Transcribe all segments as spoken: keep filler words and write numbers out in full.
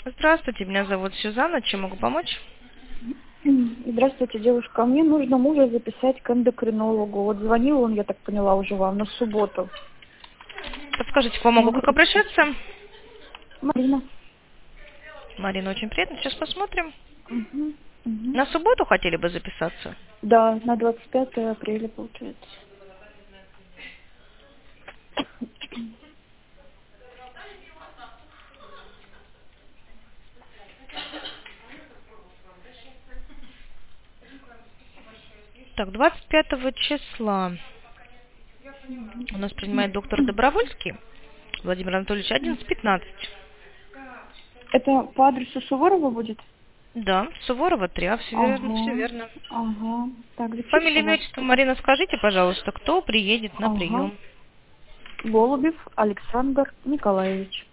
Здравствуйте, меня зовут Сюзанна. Чем могу помочь? Здравствуйте, девушка. Мне нужно мужа записать к эндокринологу. Вот звонил он, я так поняла, уже вам на субботу. Подскажите, к вам могу Могу как записать? обращаться? Марина. Марина, очень приятно. Сейчас посмотрим. Угу. Угу. На субботу хотели бы записаться? Да, на двадцать пятое апреля получается. Так, двадцать пятого числа у нас принимает доктор Добровольский Владимир Анатольевич, одиннадцать пятнадцать. Это по адресу Суворова будет? Да, Суворова, три, а, все верно, все Ага. верно. Ага. Так, запишите, Фамилия, имя, отчество, пожалуйста. Марина, скажите, пожалуйста, кто приедет на Ага. прием? Голубев Александр Николаевич.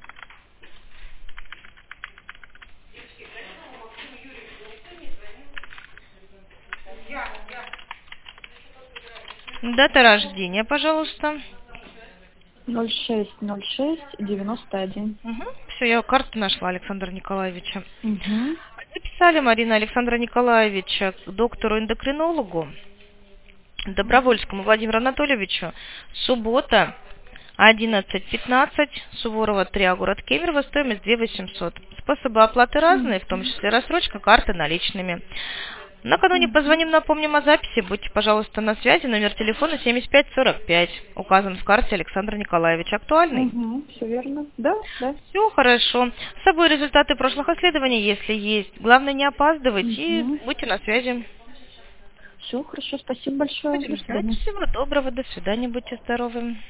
Дата рождения, пожалуйста. ноль шесть ноль шесть девяносто один. Угу. Все, я карту нашла Александра Николаевича. Угу. Записали Марина Александра Николаевича к доктору-эндокринологу Добровольскому Владимиру Анатольевичу. Суббота, одиннадцать пятнадцать, Суворова, три, город Кемерово, стоимость две тысячи восемьсот. Способы оплаты разные, в том числе рассрочка, карты наличными. Накануне позвоним, напомним о записи. Будьте, пожалуйста, на связи. Номер телефона семьдесят пять сорок пять. Указан в карте Александра Николаевича. Актуальный? Угу. Все верно. Да, да. Все хорошо. С собой результаты прошлых исследований, если есть. Главное, не опаздывать и Угу. будьте на связи. Все хорошо, спасибо большое. До Будем ждать. свидания. Всего доброго. До свидания. Будьте здоровы.